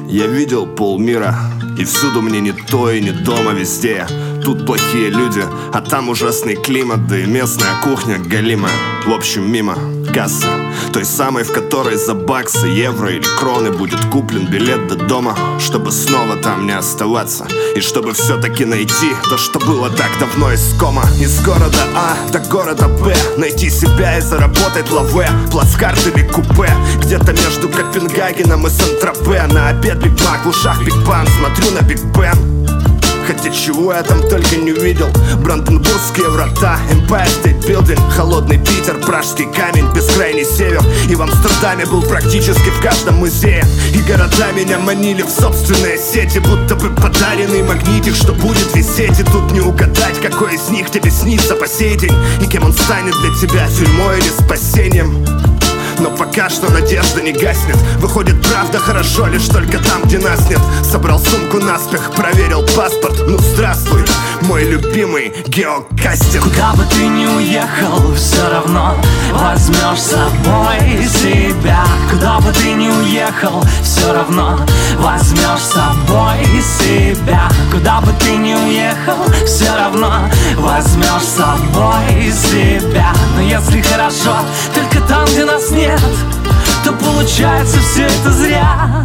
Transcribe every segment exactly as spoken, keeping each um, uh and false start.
Я видел полмира, и всюду мне не то и не дома везде. Тут плохие люди, а там ужасный климат, да и местная кухня галимая. В общем, мимо кассы, той самой, в которой за баксы, евро или кроны будет куплен билет до дома, чтобы снова там не оставаться. И чтобы все-таки найти то, что было так давно искомо. Из города А до города Б, найти себя и заработать лаве. Плацкарт или купе, где-то между Копенгагеном и Сан-Тропе. На обед Биг Мак, в ушах Биг Бан, смотрю на Биг Бен. Хотя чего я там только не увидел. Бранденбургские врата, Empire State Building, холодный Питер, пражский камень, бескрайний север. И в Амстердаме был практически в каждом музее. И города меня манили в собственные сети, будто бы подаренный магнитик, что будет висеть. И тут не угадать, какой из них тебе снится по сей день, и кем он станет для тебя, тюрьмой или спасением. Но пока что надежда не гаснет. Выходит, правда хорошо лишь только там, где нас нет. Собрал сумку наспех, проверил паспорт. Ну здравствуй, мой любимый геокастинг. Куда бы ты ни уехал, все равно возьмешь с собой себя. Куда бы ты ни уехал, все равно возьмешь с собой себя. Куда бы ты ни уехал, все равно возьмешь с собой себя. Но если хорошо только там, где нас нет, то получается все это зря.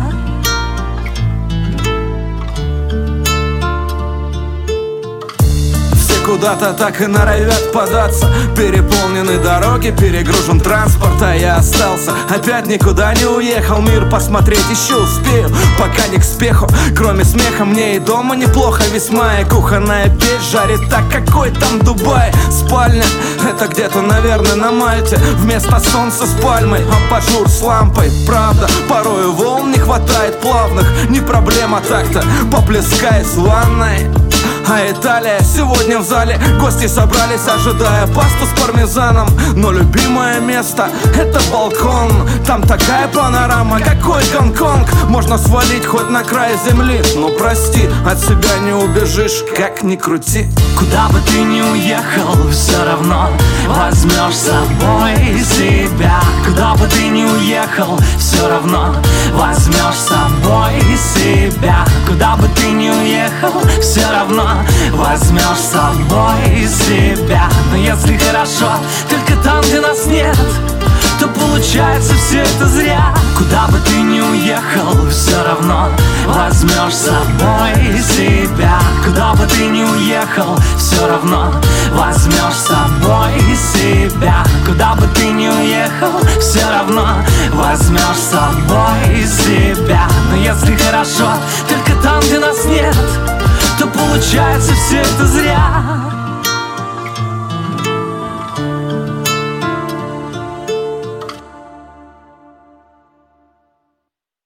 Куда-то так и норовят податься. Переполнены дороги, перегружен транспорт, а я остался. Опять никуда не уехал, мир посмотреть еще успею, пока не к спеху. Кроме смеха мне и дома неплохо весьма. И кухонная печь жарит так, какой там Дубай. Спальня, это где-то, наверное, на Мальте. Вместо солнца с пальмой, абажур с лампой. Правда, порою волн не хватает плавных. Не проблема так-то, поплескай с ванной. А Италия сегодня в зале. Гости собрались, ожидая пасту с пармезаном. Но любимое место — это балкон. Там такая панорама, какой Гонконг. Можно свалить хоть на край земли. Но прости, от себя не убежишь, как ни крути. Куда бы ты ни уехал, все равно возьмешь с собой себя. Куда бы ты ни уехал, все равно возьмешь с собой себя. Куда бы ты ни уехал, все равно возьмешь с собой себя. Но если хорошо только там, где нас нет, то получается все это зря. Куда бы ты ни уехал, все равно возьмешь с собой себя. Куда бы ты ни уехал, все равно возьмешь с собой себя. Куда бы ты ни уехал, все равно возьмешь с собой себя. Но если хорошо только там, где нас нет, то получается все это зря.